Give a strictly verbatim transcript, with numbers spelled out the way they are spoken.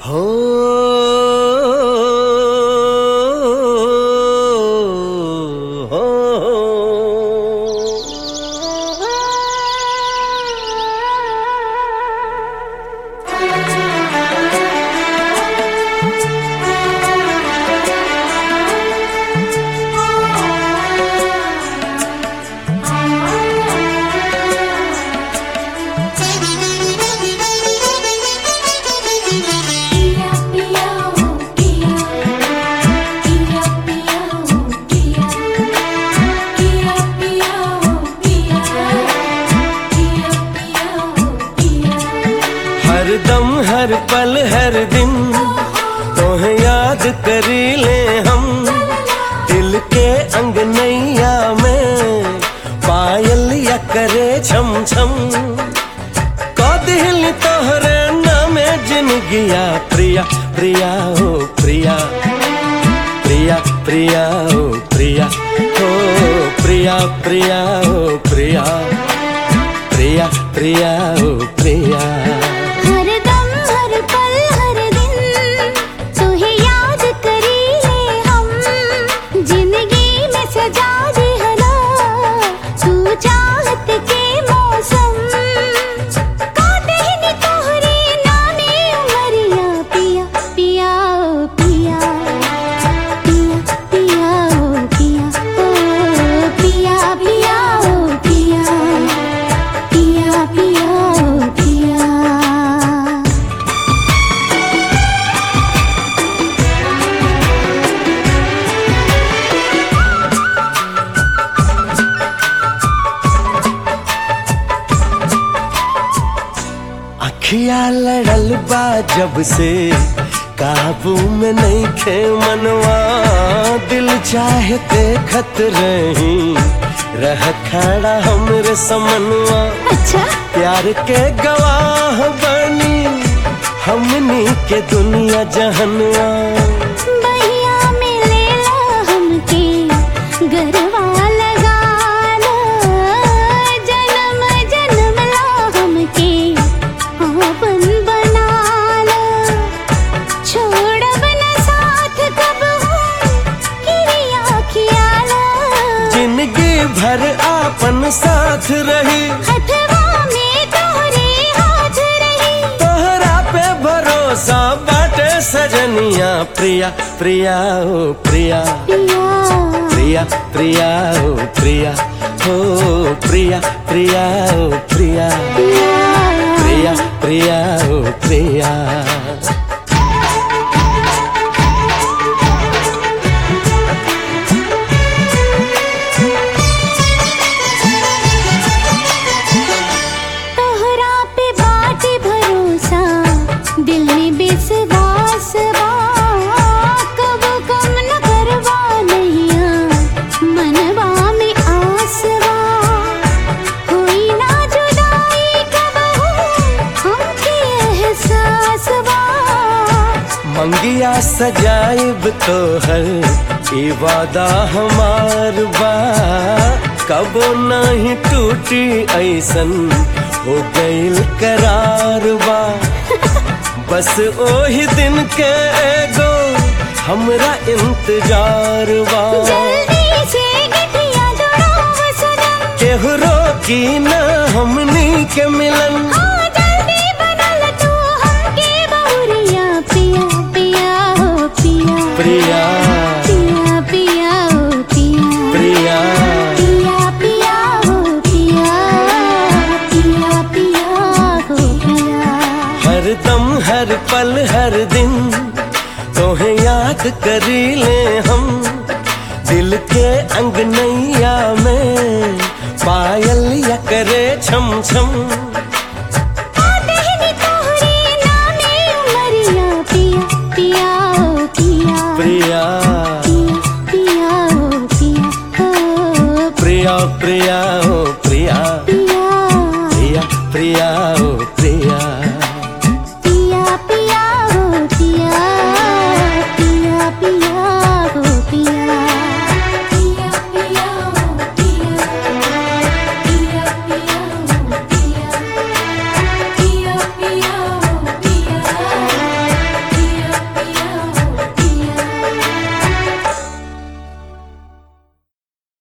हो हो हर दम हर पल हर दिन तोहे याद करी ले हम। दिल के अंगनैया में पायल या करे छम छम। कौदिल तोहरे नामे जिनगिया प्रिया प्रिया ओ प्रिया प्रिया प्रिया ओ प्रिया ओ प्रिया प्रिया ओ प्रिया प्रिया प्रिया ओ प्रिया। अखिया लड़ल बा जब से काबू में नहीं खे मनवा। दिल चाहे देखत रही रह खड़ा हमरे समनवा। अच्छा? प्यार के गवाह बनी हमनी के दुनिया जहनवा। बहिया में लेला हमके गरवा लगाना। जन्म जन्म ला हमके अपन बनाना। छोड़ब न साथ कब किरिया खियाला। जिंदगी भर आपन साथ रही हथवा में तोहरे हाथ रही। तोहरा पे भरोसा बाटे सजनिया प्रिया प्रिया ओ प्रिया प्रिया प्रिया ओ प्रिया हो प्रिया प्रिया ओ प्रिया प्रिया प्रिया ओ प्रिया। तोहरा पे बाटे भरोसा दिल में विश्वास बा। कब कम न करवा नैया मनवा में आस बा। होई ना जुदाई कब हमके एहसास बा। मंगिया सजाइब तोहर ई वादा हमार बा। कबो नहीं टूटी ऐसन हो गइल करार बा। बस ओही दिन के एगो हमरा इंतजार बा। जल्दी से गठिया जोड़ो सनम। केहू रोकी न हमनी के मिलन। हाँ जल्दी बनल तू हमके बहुरिया पिया पिया हो पिया प्रिया पिया पिया हो पिया प्रिया पिया पिया हो पिया पिया पिया हो पिया। हर दम हर पल हर दिन तोहे याद करी ले हम। दिल के अंगनैया में पायल या करे छम छम। पिया प्रिया पिया हो पिया प्रिया प्रिया ओ प्रिया प्रिया प्रिया